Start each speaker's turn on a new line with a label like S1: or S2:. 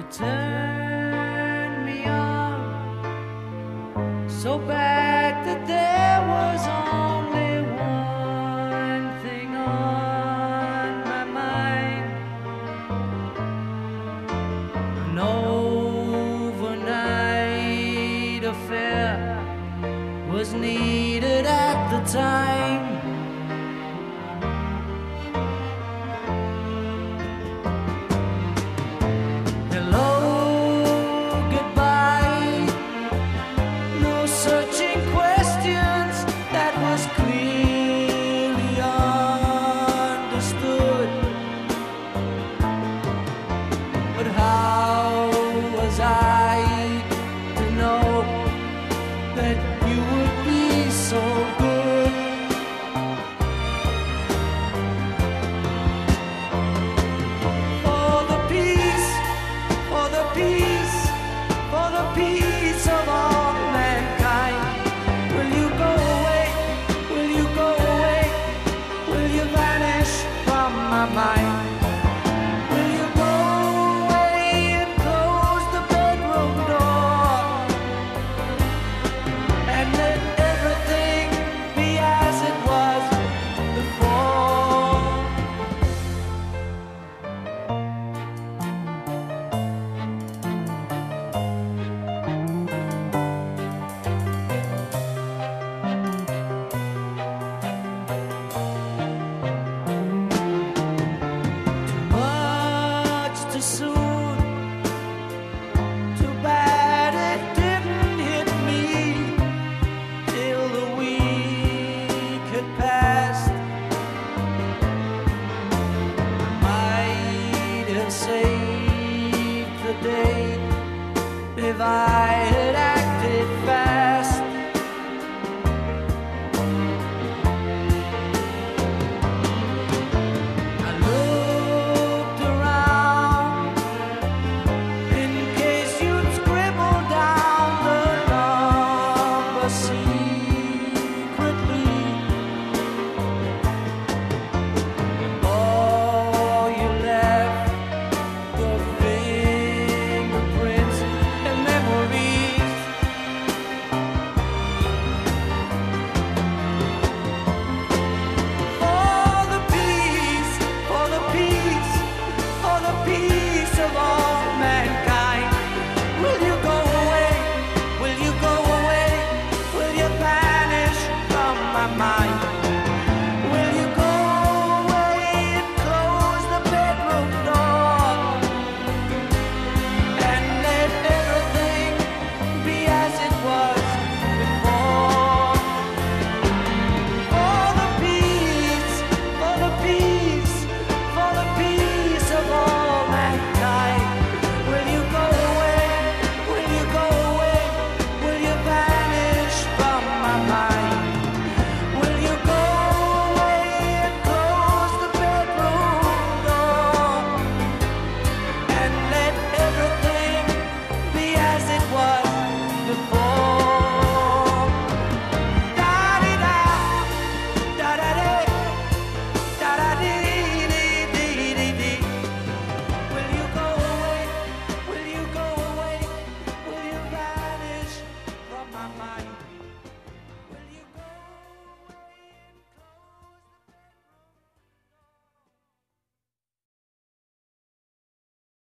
S1: Turn me on so bad that there was only one thing on my mind. An overnight affair was needed at the time. But how was I to know that you would be so good? For the peace, for the peace, for the peace of all mankind. Will you go away? Will you go away? Will you vanish from my mind? Soon, too bad it didn't hit me till the week had passed. I might have saved the day if I